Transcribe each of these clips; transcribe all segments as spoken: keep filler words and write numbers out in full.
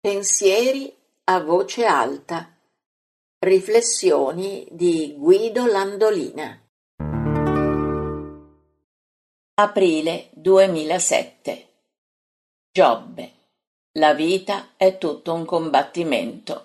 Pensieri a voce alta. Riflessioni di Guido Landolina. Aprile duemilasette. Giobbe. La vita è tutto un combattimento.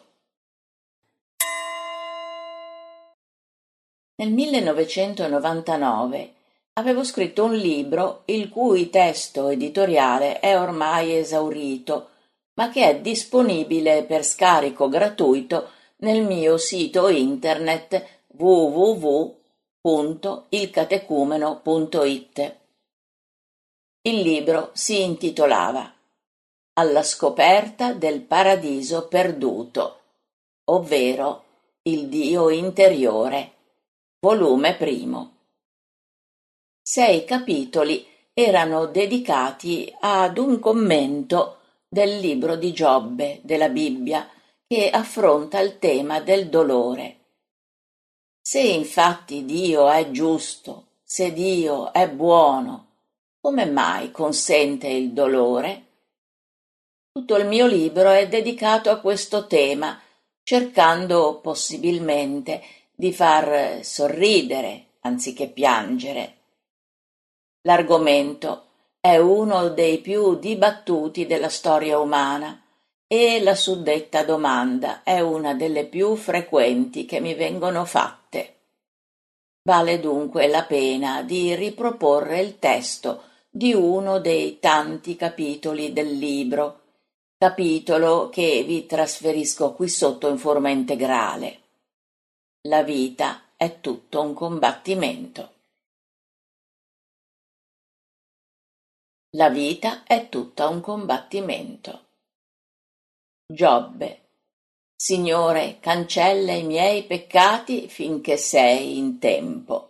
Nel millenovecentonovantanove avevo scritto un libro il cui testo editoriale è ormai esaurito, ma che è disponibile per scarico gratuito nel mio sito internet w w w punto il catecumeno punto i t. Il libro si intitolava Alla scoperta del paradiso perduto, ovvero il Dio interiore, volume primo. Sei capitoli erano dedicati ad un commento del libro di Giobbe della Bibbia che affronta il tema del dolore. Se infatti Dio è giusto, se Dio è buono, come mai consente il dolore? Tutto il mio libro è dedicato a questo tema, cercando possibilmente di far sorridere anziché piangere. L'argomento è uno dei più dibattuti della storia umana e la suddetta domanda è una delle più frequenti che mi vengono fatte. Vale dunque la pena di riproporre il testo di uno dei tanti capitoli del libro, capitolo che vi trasferisco qui sotto in forma integrale. La vita è tutto un combattimento. La vita è tutta un combattimento. Giobbe. Signore, cancella i miei peccati finché sei in tempo.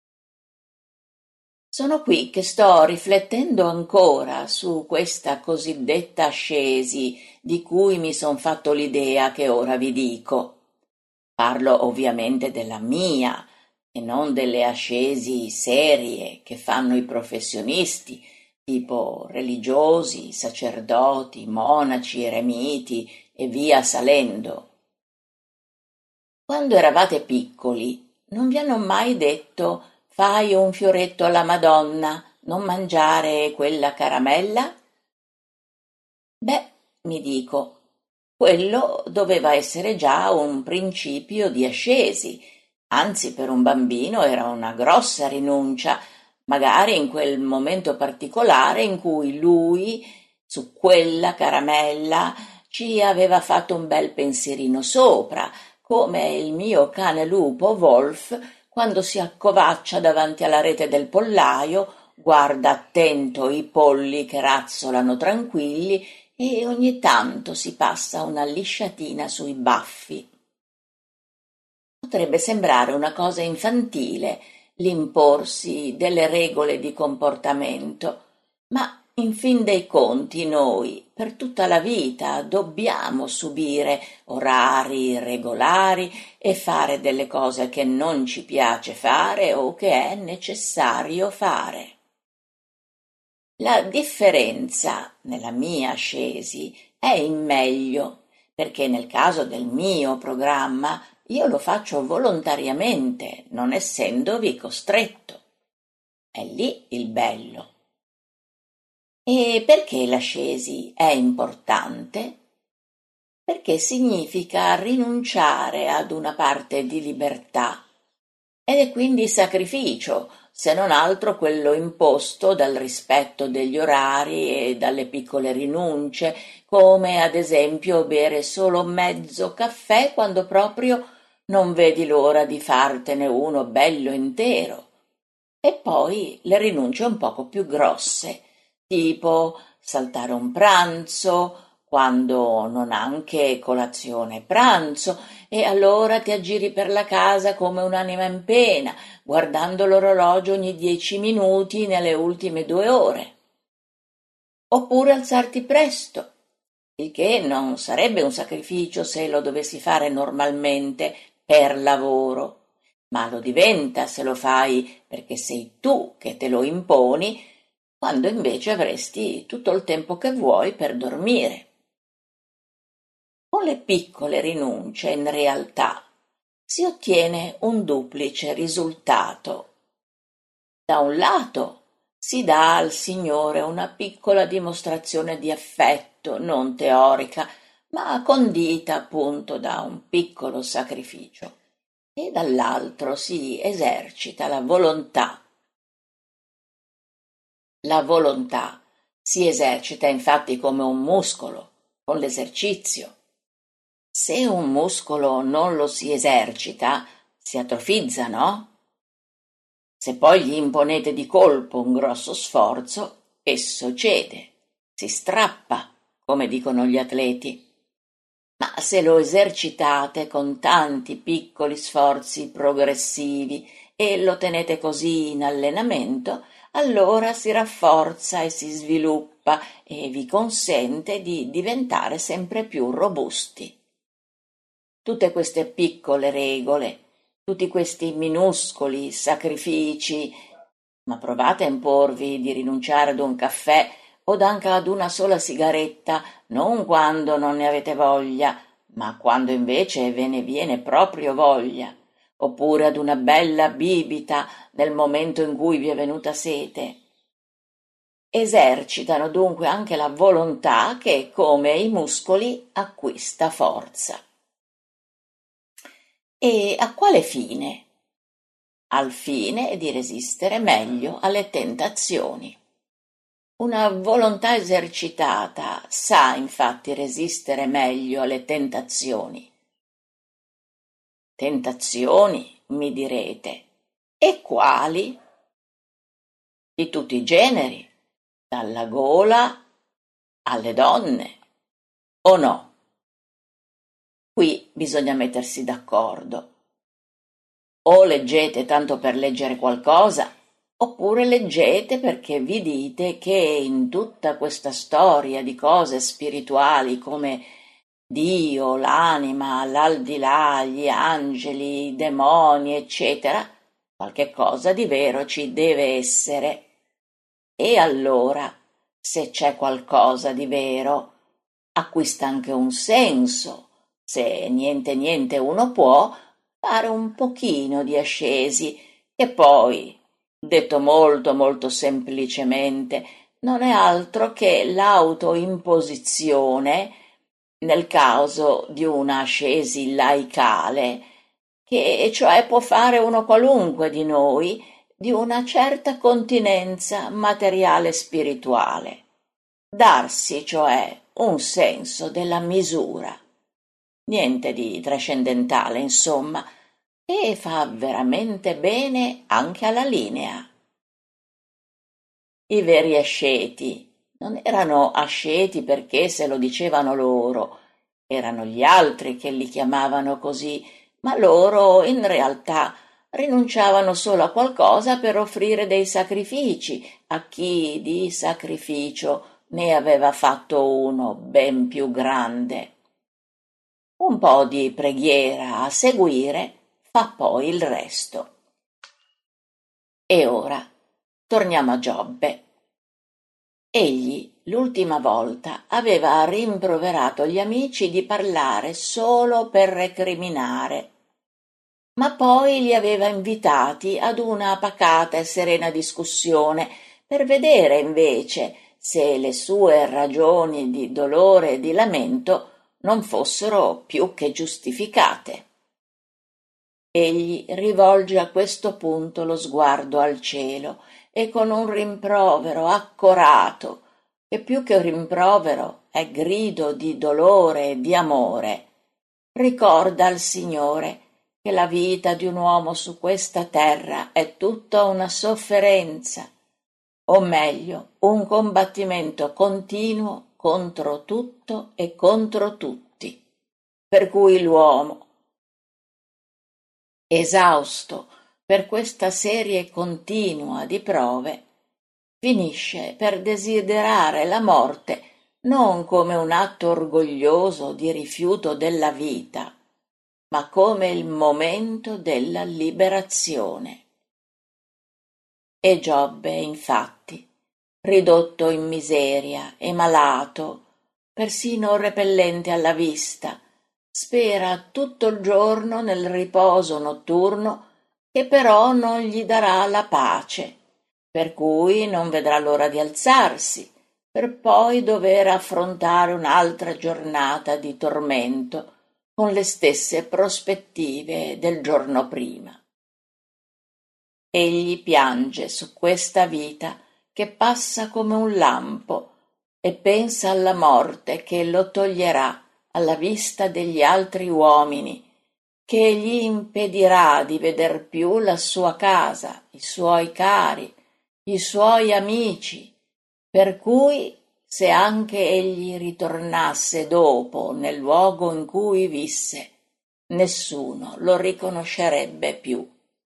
Sono qui che sto riflettendo ancora su questa cosiddetta ascesi di cui mi son fatto l'idea che ora vi dico. Parlo ovviamente della mia e non delle ascesi serie che fanno i professionisti, tipo religiosi, sacerdoti, monaci, eremiti e via salendo. Quando eravate piccoli, non vi hanno mai detto «Fai un fioretto alla Madonna, non mangiare quella caramella»? Beh, mi dico, quello doveva essere già un principio di ascesi, anzi per un bambino era una grossa rinuncia, magari in quel momento particolare in cui lui, su quella caramella, ci aveva fatto un bel pensierino sopra, come il mio cane lupo Wolf quando si accovaccia davanti alla rete del pollaio, guarda attento i polli che razzolano tranquilli e ogni tanto si passa una lisciatina sui baffi. Potrebbe sembrare una cosa infantile l'imporsi delle regole di comportamento, ma in fin dei conti noi per tutta la vita dobbiamo subire orari regolari e fare delle cose che non ci piace fare o che è necessario fare. La differenza nella mia ascesi è in meglio, perché nel caso del mio programma io lo faccio volontariamente, non essendovi costretto. È lì il bello. E perché l'ascesi è importante? Perché significa rinunciare ad una parte di libertà ed è quindi sacrificio, se non altro quello imposto dal rispetto degli orari e dalle piccole rinunce, come ad esempio bere solo mezzo caffè quando proprio non vedi l'ora di fartene uno bello intero. E poi le rinunce un poco più grosse, tipo saltare un pranzo, quando non anche colazione e pranzo, e allora ti aggiri per la casa come un'anima in pena, guardando l'orologio ogni dieci minuti nelle ultime due ore. Oppure alzarti presto, il che non sarebbe un sacrificio se lo dovessi fare normalmente per lavoro, ma lo diventa se lo fai perché sei tu che te lo imponi, quando invece avresti tutto il tempo che vuoi per dormire. con le piccole rinunce, in realtà, si ottiene un duplice risultato. Da un lato si dà al Signore una piccola dimostrazione di affetto, non teorica, ma condita appunto da un piccolo sacrificio, e dall'altro si esercita la volontà. La volontà si esercita infatti come un muscolo, con l'esercizio. Se un muscolo non lo si esercita, si atrofizza, no? Se poi gli imponete di colpo un grosso sforzo, esso cede, si strappa, come dicono gli atleti. Ma se lo esercitate con tanti piccoli sforzi progressivi e lo tenete così in allenamento, allora si rafforza e si sviluppa e vi consente di diventare sempre più robusti. Tutte queste piccole regole, tutti questi minuscoli sacrifici, ma provate a imporvi di rinunciare ad un caffè o anche ad una sola sigaretta, non quando non ne avete voglia, ma quando invece ve ne viene proprio voglia, oppure ad una bella bibita nel momento in cui vi è venuta sete. Esercitano dunque anche la volontà che, come i muscoli, acquista forza. E a quale fine? Al fine di resistere meglio alle tentazioni. Una volontà esercitata sa infatti resistere meglio alle tentazioni. Tentazioni, mi direte, e quali? Di tutti i generi, dalla gola alle donne, o no? Qui bisogna mettersi d'accordo. O leggete tanto per leggere qualcosa, oppure leggete perché vi dite che in tutta questa storia di cose spirituali come Dio, l'anima, l'aldilà, gli angeli, i demoni, eccetera, qualche cosa di vero ci deve essere. E allora, se c'è qualcosa di vero, acquista anche un senso. Se niente niente uno può fare un pochino di ascesi, che poi, detto molto molto semplicemente, non è altro che l'autoimposizione, nel caso di una ascesi laicale, che cioè può fare uno qualunque di noi, di una certa continenza materiale spirituale. Darsi, cioè, un senso della misura. Niente di trascendentale, insomma, e fa veramente bene anche alla linea. I veri asceti non erano asceti perché se lo dicevano loro, erano gli altri che li chiamavano così, ma loro in realtà rinunciavano solo a qualcosa per offrire dei sacrifici a chi di sacrificio ne aveva fatto uno ben più grande. Un po' di preghiera a seguire fa poi il resto. E ora torniamo a Giobbe. Egli l'ultima volta aveva rimproverato gli amici di parlare solo per recriminare, ma poi li aveva invitati ad una pacata e serena discussione per vedere invece se le sue ragioni di dolore e di lamento non fossero più che giustificate. Egli rivolge a questo punto lo sguardo al cielo e con un rimprovero accorato, che più che rimprovero è grido di dolore e di amore, ricorda al Signore che la vita di un uomo su questa terra è tutta una sofferenza, o meglio, un combattimento continuo contro tutto e contro tutti, per cui l'uomo, esausto per questa serie continua di prove, finisce per desiderare la morte non come un atto orgoglioso di rifiuto della vita, ma come il momento della liberazione. E Giobbe, infatti, ridotto in miseria e malato, persino repellente alla vista, spera tutto il giorno nel riposo notturno che però non gli darà la pace, per cui non vedrà l'ora di alzarsi, per poi dover affrontare un'altra giornata di tormento con le stesse prospettive del giorno prima. Egli piange su questa vita che passa come un lampo e pensa alla morte che lo toglierà alla vista degli altri uomini, che gli impedirà di veder più la sua casa, i suoi cari, i suoi amici, per cui se anche egli ritornasse dopo nel luogo in cui visse, nessuno lo riconoscerebbe più.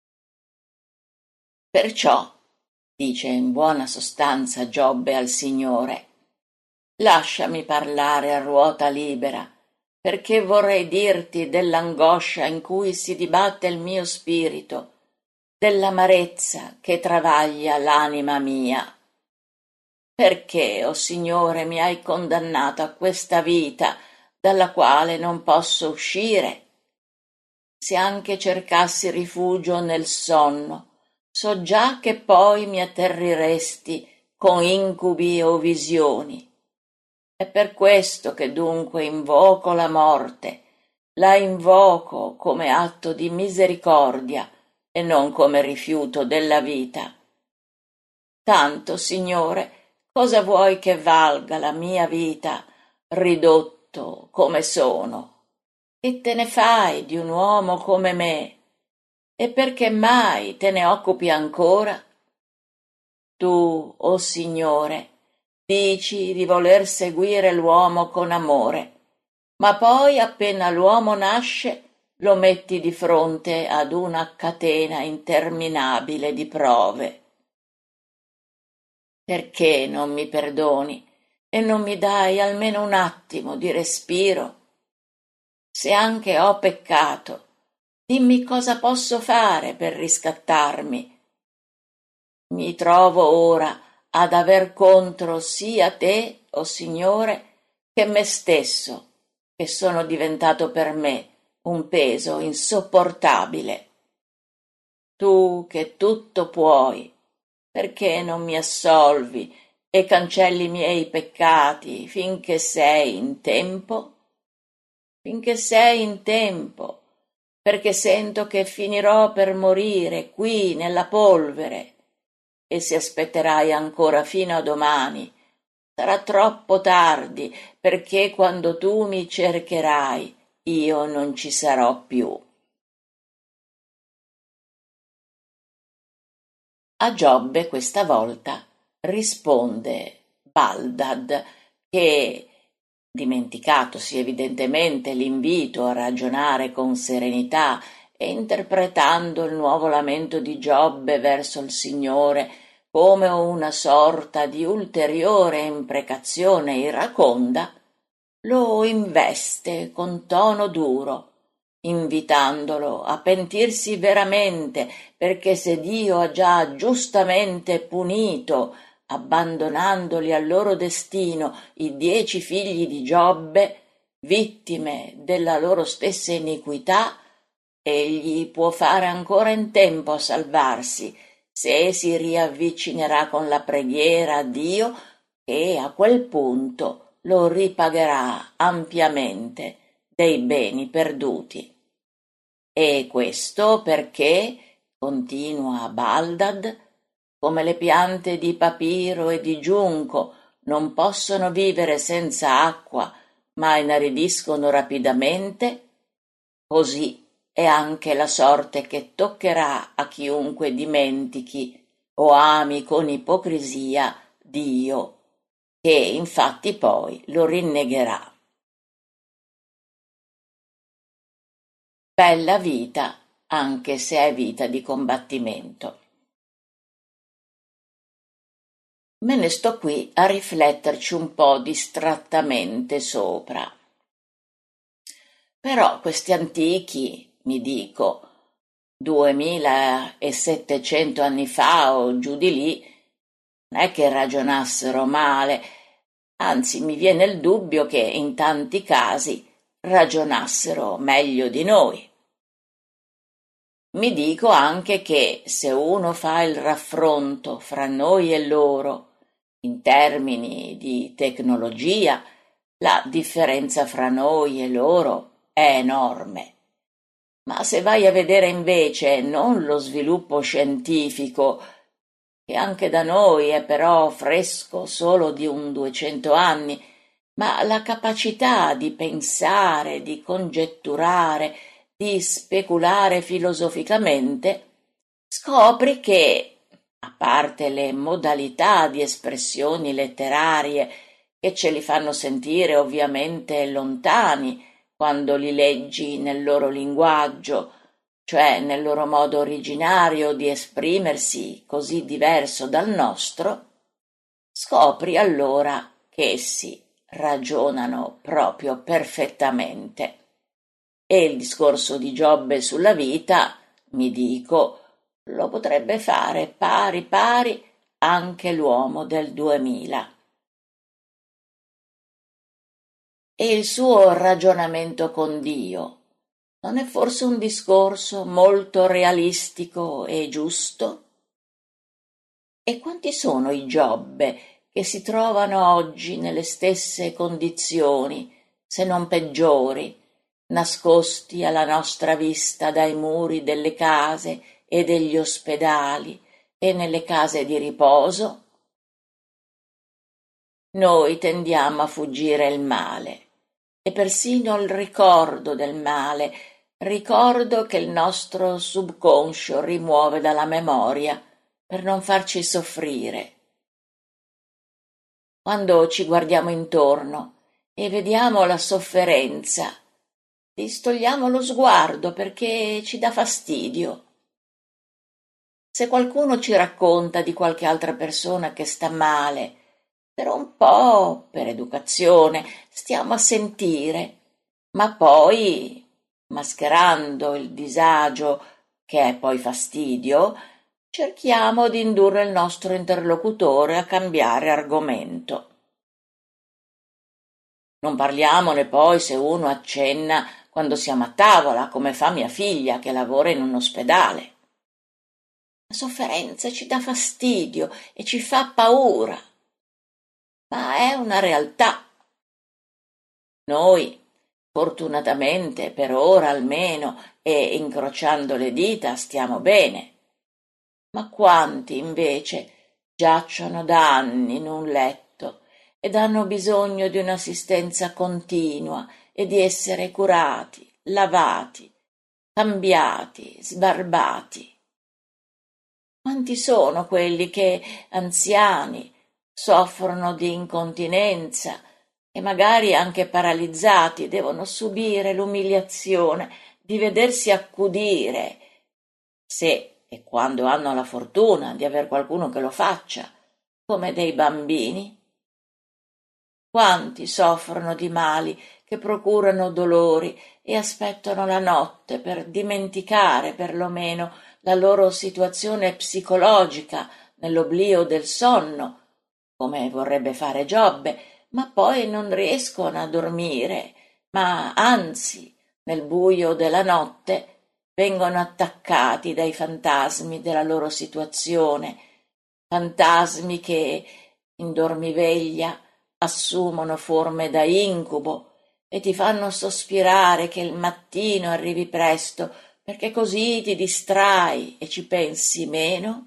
Perciò, dice in buona sostanza Giobbe al Signore, lasciami parlare a ruota libera, perché vorrei dirti dell'angoscia in cui si dibatte il mio spirito, dell'amarezza che travaglia l'anima mia. Perché, o Signore, mi hai condannato a questa vita dalla quale non posso uscire? Se anche cercassi rifugio nel sonno, so già che poi mi atterriresti con incubi o visioni. È per questo che dunque invoco la morte, la invoco come atto di misericordia e non come rifiuto della vita. Tanto, Signore, cosa vuoi che valga la mia vita, ridotto come sono? Che te ne fai di un uomo come me? E perché mai te ne occupi ancora? Tu, o Signore, dici di voler seguire l'uomo con amore, ma poi appena l'uomo nasce lo metti di fronte ad una catena interminabile di prove. Perché non mi perdoni e non mi dai almeno un attimo di respiro? Se anche ho peccato, dimmi cosa posso fare per riscattarmi. Mi trovo ora ad aver contro sia te, o Signore, che me stesso, che sono diventato per me un peso insopportabile. Tu che tutto puoi, perché non mi assolvi e cancelli i miei peccati finché sei in tempo? Finché sei in tempo, perché sento che finirò per morire qui nella polvere, e se aspetterai ancora fino a domani, sarà troppo tardi, perché quando tu mi cercherai, io non ci sarò più. A Giobbe questa volta risponde Baldad, che, dimenticatosi evidentemente l'invito a ragionare con serenità e interpretando il nuovo lamento di Giobbe verso il Signore come una sorta di ulteriore imprecazione iraconda, lo investe con tono duro, invitandolo a pentirsi veramente, perché se Dio ha già giustamente punito, abbandonandoli al loro destino, i dieci figli di Giobbe, vittime della loro stessa iniquità, egli può fare ancora in tempo a salvarsi, se si riavvicinerà con la preghiera a Dio, che a quel punto lo ripagherà ampiamente dei beni perduti. E questo perché, continua Baldad, come le piante di papiro e di giunco non possono vivere senza acqua, ma inaridiscono rapidamente, così è anche la sorte che toccherà a chiunque dimentichi o ami con ipocrisia Dio, che infatti poi lo rinnegherà. Bella vita, anche se è vita di combattimento. Me ne sto qui a rifletterci un po' distrattamente sopra. Però questi antichi, mi dico, duemilasettecento anni fa o giù di lì, non è che ragionassero male, anzi mi viene il dubbio che in tanti casi ragionassero meglio di noi. Mi dico anche che se uno fa il raffronto fra noi e loro in termini di tecnologia, la differenza fra noi e loro è enorme. Ma se vai a vedere invece non lo sviluppo scientifico, che anche da noi è però fresco solo di un duecento anni, ma la capacità di pensare, di congetturare, di speculare filosoficamente, scopri che, a parte le modalità di espressioni letterarie che ce li fanno sentire ovviamente lontani quando li leggi nel loro linguaggio, cioè nel loro modo originario di esprimersi così diverso dal nostro, scopri allora che essi ragionano proprio perfettamente. E il discorso di Giobbe sulla vita, mi dico, lo potrebbe fare pari pari anche l'uomo del duemila. E il suo ragionamento con Dio non è forse un discorso molto realistico e giusto? E quanti sono i Giobbe che si trovano oggi nelle stesse condizioni, se non peggiori, nascosti alla nostra vista dai muri delle case e degli ospedali e nelle case di riposo? Noi tendiamo a fuggire il male e persino il ricordo del male, ricordo che il nostro subconscio rimuove dalla memoria per non farci soffrire. Quando ci guardiamo intorno e vediamo la sofferenza, distogliamo lo sguardo perché ci dà fastidio. Se qualcuno ci racconta di qualche altra persona che sta male, per un po', per educazione, stiamo a sentire, ma poi, mascherando il disagio che è poi fastidio, cerchiamo di indurre il nostro interlocutore a cambiare argomento. Non parliamone poi se uno accenna quando siamo a tavola, come fa mia figlia che lavora in un ospedale. La sofferenza ci dà fastidio e ci fa paura, ma è una realtà. Noi, fortunatamente, per ora almeno, e incrociando le dita, stiamo bene. Ma quanti, invece, giacciono da anni in un letto ed hanno bisogno di un'assistenza continua e di essere curati, lavati, cambiati, sbarbati. Quanti sono quelli che, anziani, soffrono di incontinenza e magari anche paralizzati devono subire l'umiliazione di vedersi accudire, se e quando hanno la fortuna di aver qualcuno che lo faccia, come dei bambini? Quanti soffrono di mali che procurano dolori e aspettano la notte per dimenticare perlomeno la loro situazione psicologica nell'oblio del sonno, come vorrebbe fare Giobbe, ma poi non riescono a dormire, ma anzi, nel buio della notte, vengono attaccati dai fantasmi della loro situazione, fantasmi che, in dormiveglia, assumono forme da incubo e ti fanno sospirare che il mattino arrivi presto, perché così ti distrai e ci pensi meno?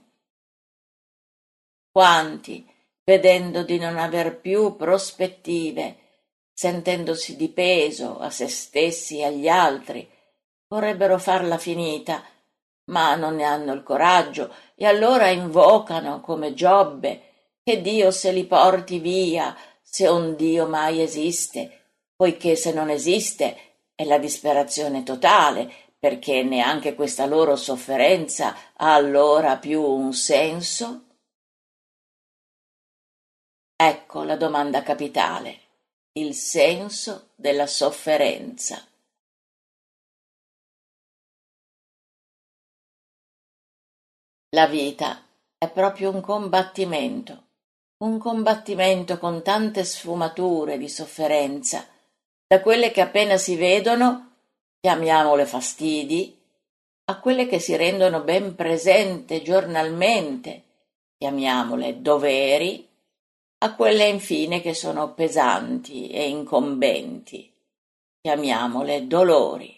Quanti, vedendo di non aver più prospettive, sentendosi di peso a se stessi e agli altri, vorrebbero farla finita, ma non ne hanno il coraggio e allora invocano, come Giobbe, che Dio se li porti via, se un Dio mai esiste, poiché se non esiste è la disperazione totale, perché neanche questa loro sofferenza ha allora più un senso? Ecco la domanda capitale, il senso della sofferenza. La vita è proprio un combattimento, un combattimento con tante sfumature di sofferenza, da quelle che appena si vedono, chiamiamole fastidi, a quelle che si rendono ben presente giornalmente, chiamiamole doveri, a quelle infine che sono pesanti e incombenti, chiamiamole dolori.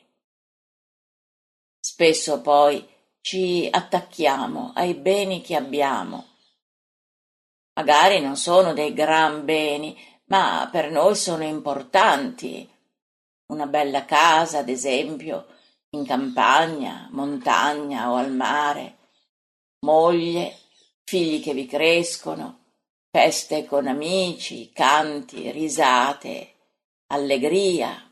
Spesso poi ci attacchiamo ai beni che abbiamo. Magari non sono dei gran beni, ma per noi sono importanti. Una bella casa, ad esempio, in campagna, montagna o al mare, moglie, figli che vi crescono, feste con amici, canti, risate, allegria.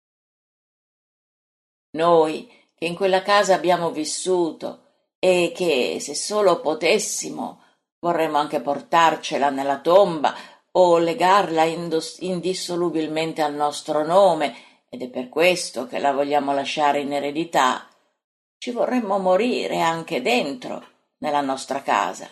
Noi che in quella casa abbiamo vissuto e che, se solo potessimo, vorremmo anche portarcela nella tomba o legarla indos- indissolubilmente al nostro nome, ed è per questo che la vogliamo lasciare in eredità, ci vorremmo morire anche dentro, nella nostra casa.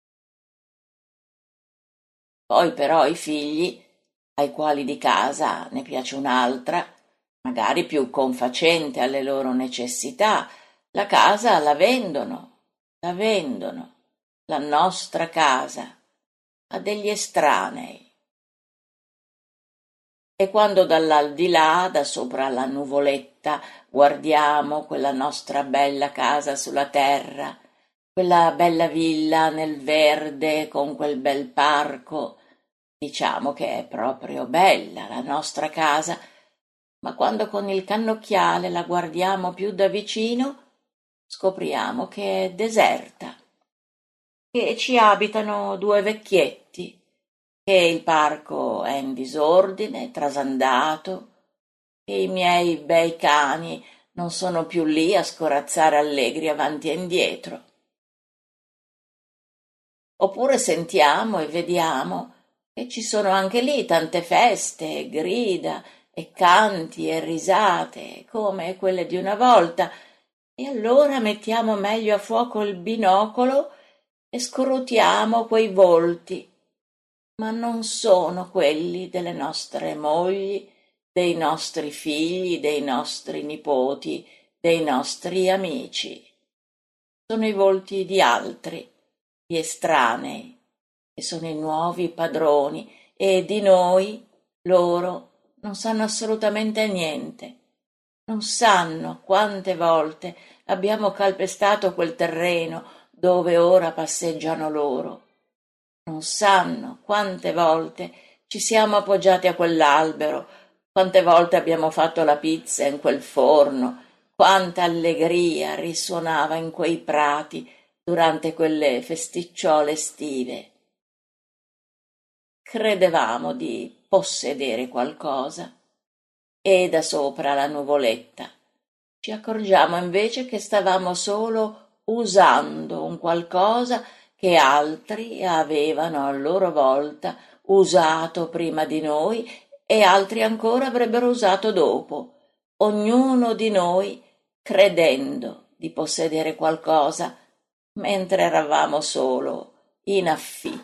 Poi però i figli, ai quali di casa ne piace un'altra, magari più confacente alle loro necessità, la casa la vendono, la vendono, la nostra casa, a degli estranei. E quando dall'aldilà, da sopra la nuvoletta, guardiamo quella nostra bella casa sulla terra, quella bella villa nel verde con quel bel parco, diciamo che è proprio bella la nostra casa, ma quando con il cannocchiale la guardiamo più da vicino, scopriamo che è deserta, che ci abitano due vecchietti, che il parco è in disordine, trasandato, che i miei bei cani non sono più lì a scorazzare allegri avanti e indietro. Oppure sentiamo e vediamo che ci sono anche lì tante feste e grida e canti e risate come quelle di una volta, e allora mettiamo meglio a fuoco il binocolo e scrutiamo quei volti, ma non sono quelli delle nostre mogli, dei nostri figli, dei nostri nipoti, dei nostri amici. Sono i volti di altri, di estranei, che sono i nuovi padroni, e di noi loro non sanno assolutamente niente. Non sanno quante volte abbiamo calpestato quel terreno dove ora passeggiano loro. Non sanno quante volte ci siamo appoggiati a quell'albero, quante volte abbiamo fatto la pizza in quel forno, quanta allegria risuonava in quei prati durante quelle festicciole estive. Credevamo di possedere qualcosa, e da sopra la nuvoletta ci accorgiamo invece che stavamo solo usando un qualcosa che altri avevano a loro volta usato prima di noi e altri ancora avrebbero usato dopo, ognuno di noi credendo di possedere qualcosa, mentre eravamo solo in affitto.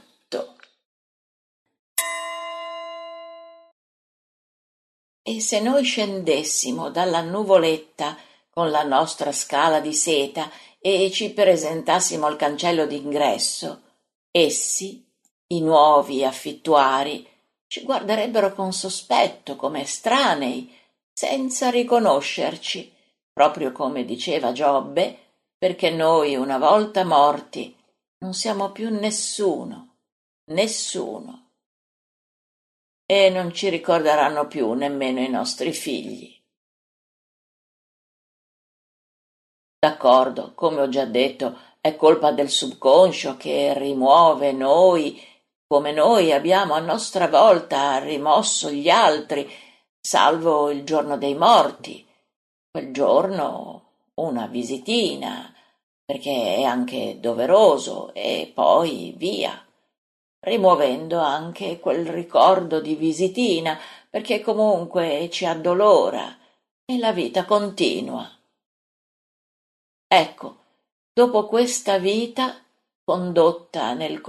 E se noi scendessimo dalla nuvoletta con la nostra scala di seta e ci presentassimo al cancello d'ingresso, essi, i nuovi affittuari, ci guarderebbero con sospetto come estranei, senza riconoscerci, proprio come diceva Giobbe, perché noi, una volta morti, non siamo più nessuno, nessuno. E non ci ricorderanno più nemmeno i nostri figli. D'accordo, come ho già detto, è colpa del subconscio che rimuove noi, come noi abbiamo a nostra volta rimosso gli altri, salvo il giorno dei morti. Quel giorno una visitina, perché è anche doveroso, e poi via, rimuovendo anche quel ricordo di visitina, perché comunque ci addolora e la vita continua. Ecco, dopo questa vita condotta nel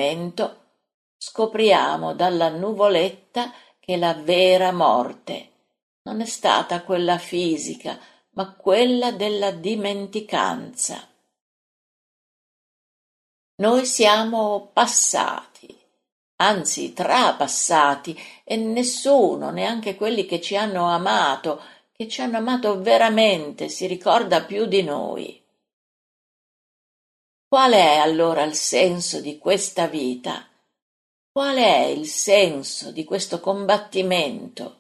combattimento, scopriamo dalla nuvoletta che la vera morte non è stata quella fisica, ma quella della dimenticanza. Noi siamo passati, anzi trapassati, e nessuno, neanche quelli che ci hanno amato, che ci hanno amato veramente, si ricorda più di noi. Qual è allora il senso di questa vita? Qual è il senso di questo combattimento?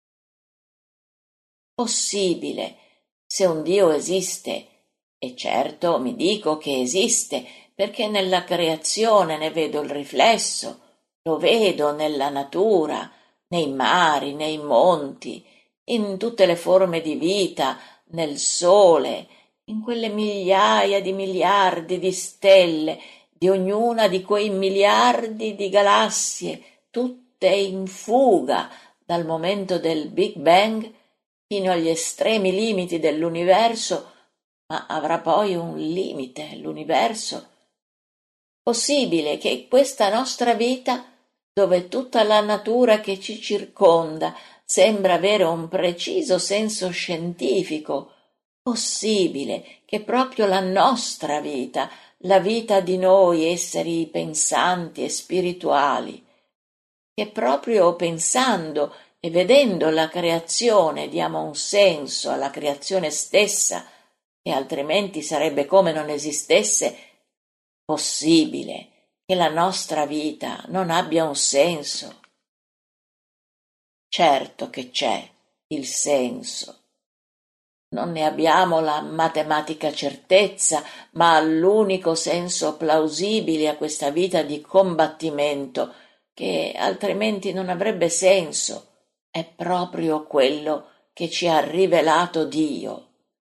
Possibile, se un Dio esiste, e certo mi dico che esiste, perché nella creazione ne vedo il riflesso, lo vedo nella natura, nei mari, nei monti, in tutte le forme di vita, nel sole, in quelle migliaia di miliardi di stelle, di ognuna di quei miliardi di galassie, tutte in fuga dal momento del Big Bang fino agli estremi limiti dell'universo, ma avrà poi un limite l'universo. Possibile che questa nostra vita, dove tutta la natura che ci circonda sembra avere un preciso senso scientifico, possibile che proprio la nostra vita, la vita di noi esseri pensanti e spirituali, che proprio pensando e vedendo la creazione diamo un senso alla creazione stessa, che altrimenti sarebbe come non esistesse, possibile che la nostra vita non abbia un senso? Certo che c'è il senso. Non ne abbiamo la matematica certezza, ma l'unico senso plausibile a questa vita di combattimento, che altrimenti non avrebbe senso, è proprio quello che ci ha rivelato Dio.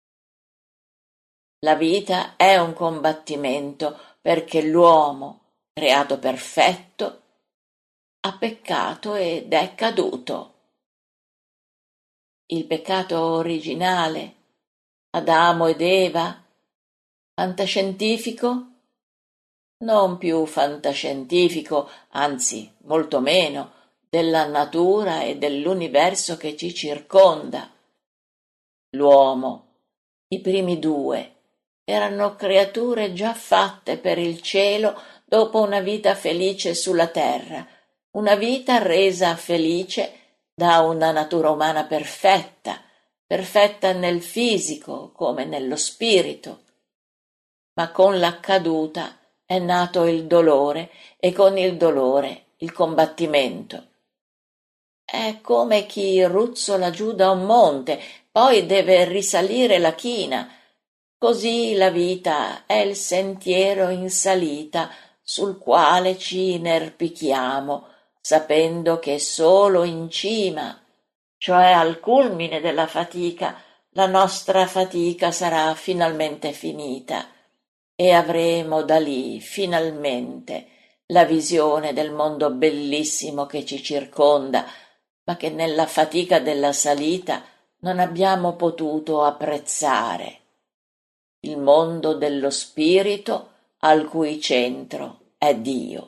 La vita è un combattimento perché l'uomo, creato perfetto, ha peccato ed è caduto. Il peccato originale, Adamo ed Eva, fantascientifico? Non più fantascientifico, anzi molto meno, della natura e dell'universo che ci circonda. L'uomo, i primi due, erano creature già fatte per il cielo dopo una vita felice sulla terra, una vita resa felice da una natura umana perfetta, perfetta nel fisico come nello spirito. Ma con la caduta è nato il dolore e con il dolore il combattimento. È come chi ruzzola giù da un monte, poi deve risalire la china. Così la vita è il sentiero in salita sul quale ci inerpichiamo, sapendo che solo in cima, cioè al culmine della fatica, la nostra fatica sarà finalmente finita e avremo da lì finalmente la visione del mondo bellissimo che ci circonda, ma che nella fatica della salita non abbiamo potuto apprezzare. Il mondo dello spirito al cui centro è Dio.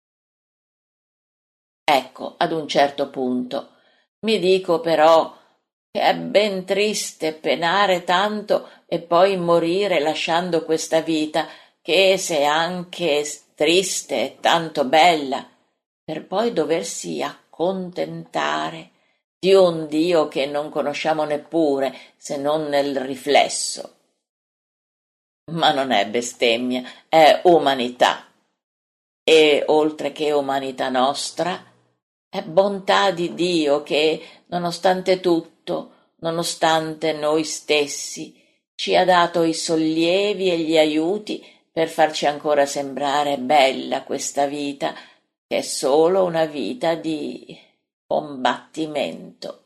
Ecco, ad un certo punto mi dico però che è ben triste penare tanto e poi morire lasciando questa vita, che se anche triste è tanto bella, per poi doversi accontentare di un Dio che non conosciamo neppure se non nel riflesso. Ma non è bestemmia, è umanità. E oltre che umanità nostra, è bontà di Dio che, nonostante tutto, nonostante noi stessi, ci ha dato i sollievi e gli aiuti per farci ancora sembrare bella questa vita, che è solo una vita di combattimento.